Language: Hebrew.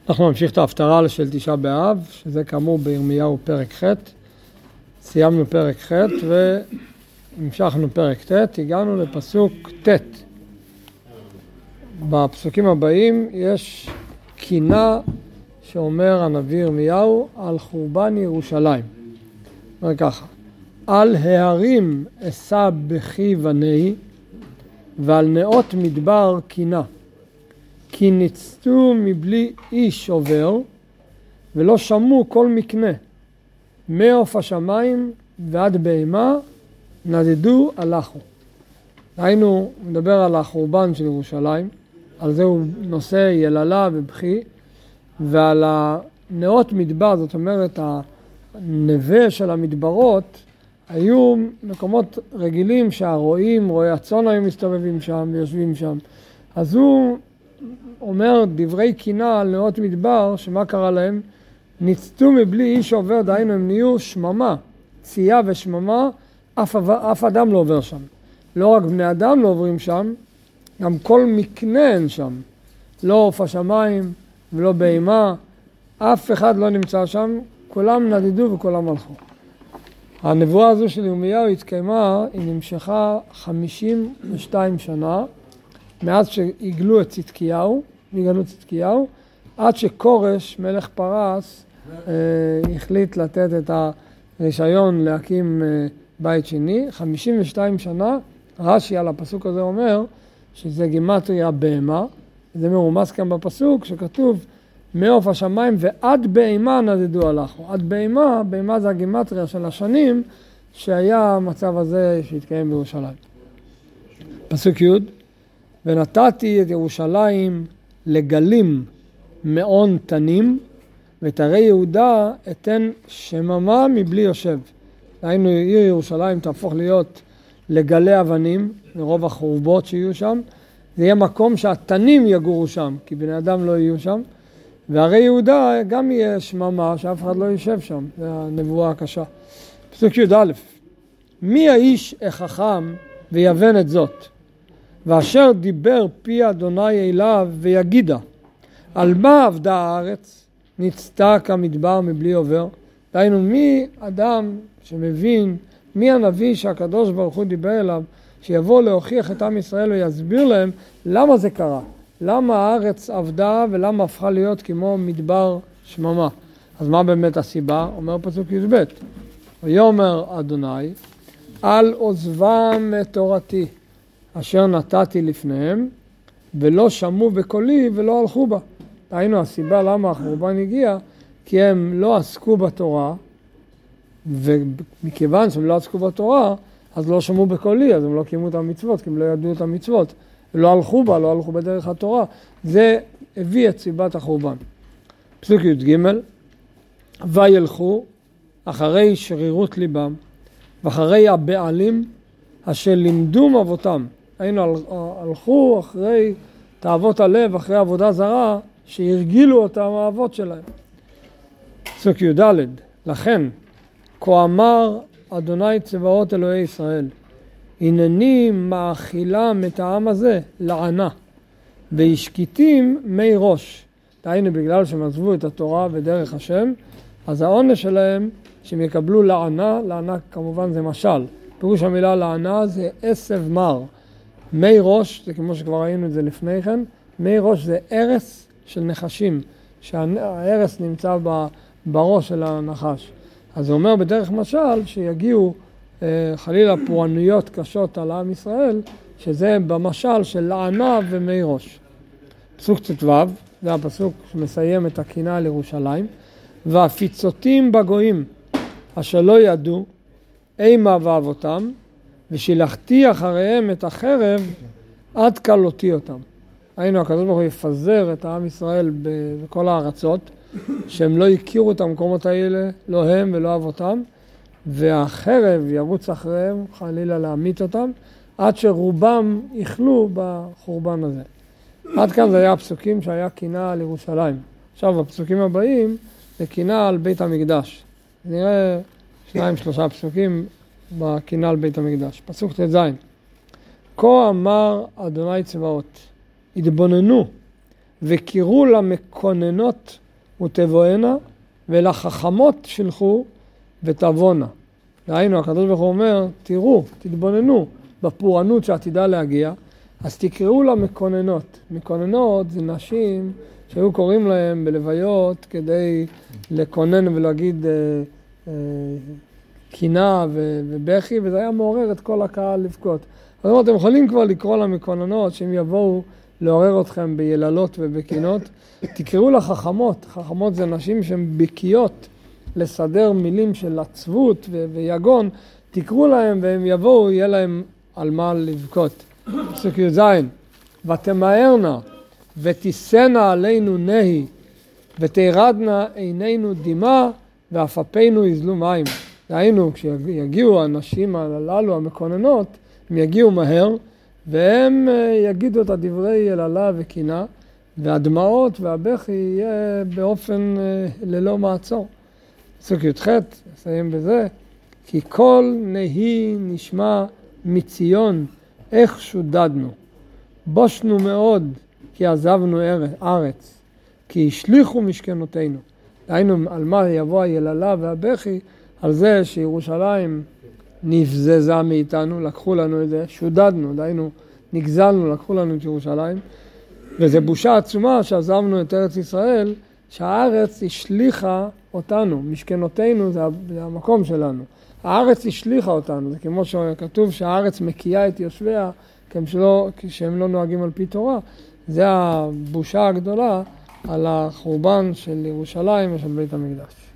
אנחנו נמשיך את ההפטרה של תשעה באב, שזה כאמור בירמיהו פרק ח'. סיימנו פרק ח' והמשכנו פרק ט', הגענו לפסוק ט'. בפסוקים הבאים יש קינה שאומר הנביא ירמיהו על חורבן ירושלים. אומר ככה: על ההרים אשא בכי ונהי, ועל נאות מדבר קינה. כי ניצתו מבלי איש עובר, ולא שמעו כל מקנה. מעוף השמיים ועד בהמה נדדו הלכו. היינו מדבר על החורבן של ירושלים, על זה הוא נושא יללה ובכי, ועל הנאות מדבר, זאת אומרת הנווה של המדברות, היו מקומות רגילים שהרועים, רועי הצאן היו מסתובבים שם ויושבים שם. אז הוא אומר דברי קינה על נאות מדבר, שמה קרה להם? ניצתו מבלי איש עובר, דהיינו הם נהיו שממה, צייה ושממה, אף אדם לא עובר שם. לא רק בני אדם לא עוברים שם, גם כל מקנה אין שם. לא עוף השמיים ולא בהמה, אף אחד לא נמצא שם, כולם נדדו וכולם הלכו. הנבואה הזו של ירמיהו התקיימה, היא נמשכה 52 שנה, מאז שהגלו את צדקיהו, עד שקורש, מלך פרס, החליט לתת את הרישיון להקים בית שני. 52 שנה, רש"י על הפסוק הזה אומר שזה גימטריה בהמה. זה מרומז כאן בפסוק שכתוב מעוף השמיים ועד בהמה נדדו הלכו. עד בהמה, בהמה זה הגימטריה של השנים שהיה המצב הזה שהתקיים בירושלים. פסוק י': ונתתי את ירושלים לגלים מעון תנים, ואת הרי יהודה אתן שממה מבלי יושב. היינו עיר ירושלים תהפוך להיות לגלי אבנים, מרוב החורבות שיהיו שם. זה יהיה מקום שהתנים יגורו שם, כי בני אדם לא יהיו שם. והרי יהודה גם יהיה שממה, שאף אחד לא יושב שם. זה הנבואה הקשה. פסוק י"א: מי האיש החכם ויבן את זאת? ואשר דיבר פי אדוני אליו ויגידה, על מה עבדה הארץ? ניצתה כמדבר מבלי עובר. דהיינו, מי אדם שמבין, מי הנביא שהקדוש ברוך הוא דיבר אליו, שיבוא להוכיח את עם ישראל ויסביר להם למה זה קרה, למה הארץ עבדה ולמה הפכה להיות כמו מדבר שממה. אז מה באמת הסיבה? אומר פסוק י"ב: ויאמר אדוני על עוזבם את תורתי אשר נתתי לפניהם, ולא שמעו בקולי ולא הלכו בה. היינו הסיבה למה החורבן הגיע, כי הם לא עסקו בתורה, ומכיוון שהם לא עסקו בתורה, אז לא שמעו בקולי, אז הם לא קיימו את המצוות, כי הם לא ידעו את המצוות. לא הלכו בה, לא הלכו בדרך התורה. זה הביא את סיבת החורבן. פסוק י"ג: וילכו אחרי שרירות ליבם, ואחרי הבעלים אשר לימדו אבותם. היינו הלכו אחרי תאוות הלב, אחרי עבודה זרה, שהרגילו אותם האבות שלהם. פסוק י"ד: לכן, כה אמר אדוני צבאות אלוהי ישראל, הנני מאכילם את העם הזה לענה, והשקיטים מי ראש. דהיינו, בגלל שהם עזבו את התורה ודרך השם, אז העונש שלהם שהם יקבלו לענה. לענה כמובן זה משל. פירוש המילה לענה זה עשב מר. מי ראש, זה כמו שכבר ראינו את זה לפני כן, מי ראש זה ערס של נחשים, שהערס נמצא בראש של הנחש. אז זה אומר בדרך משל שיגיעו חלילה פורענויות קשות על עם ישראל, שזה במשל של לענה ומי ראש. פסוק ט"ו, זה הפסוק שמסיים את הקינה על ירושלים: והפיצותים בגויים אשר לא ידעו אימה ואבותם, ושילחתי אחריהם את החרב עד כלותי אותם. היינו, הקדוש ברוך הוא יפזר את העם ישראל בכל הארצות, שהם לא הכירו את המקומות האלה, לא הם ולא אבותם, והחרב ירוץ אחריהם, חלילה להמית אותם, עד שרובם יחלו בחורבן הזה. עד כאן זה היה הפסוקים שהיה קינה על ירושלים. עכשיו, הפסוקים הבאים זה קינה על בית המקדש. נראה 2-3 פסוקים בקינה על בית המקדש. פסוק ט"ז: כה אמר אדוני צבאות, התבוננו וקראו למקוננות ותבואנה, ולחכמות שלחו ותבונה. דהיינו, הקדוש ברוך הוא אומר, תראו, תתבוננו בפורענות שעתידה להגיע, אז תקראו למקוננות. מקוננות זה נשים שהיו קוראים להם בלוויות כדי לקונן ולהגיד קינה ובכי, וזה היה מעורר את כל הקהל לבכות. זאת אומרת, אתם יכולים כבר לקרוא למקוננות שהם יבואו לעורר אתכם ביללות ובקינות. תקראו לחכמות. חכמות זה נשים שהן בקיאות לסדר מילים של עצבות ויגון. תקראו להם והם יבואו, יהיה להם על מה לבכות. פסוק י"ז, ותמהרנה ותישאנה עלינו נהי, ותירדנה עינינו דמעה, ואפפינו יזלו מים. דהיינו, כשיגיעו האנשים הללו, המקוננות, הם יגיעו מהר, והם יגידו את הדברי יללה וקינה, והדמעות והבכי יהיה באופן ללא מעצור. פסוק י"ח, נסיים בזה, כי כל נהי נשמע מציון, איך שודדנו. בושנו מאוד, כי עזבנו ארץ, כי השליחו משכנותינו. דהיינו, על מה יבוא היללה והבכי? על זה שירושלים נבזזה מאיתנו, לקחו לנו את זה, שודדנו, דהיינו, נגזלנו, לקחו לנו את ירושלים. וזו בושה עצומה שעזבנו את ארץ ישראל, שהארץ השליחה אותנו, משכנותינו זה המקום שלנו. הארץ השליחה אותנו, זה כמו שכתוב שהארץ מקיאה את יושביה, כשהם לא נוהגים על פי תורה. זה הבושה הגדולה על החורבן של ירושלים ושל בית המקדש.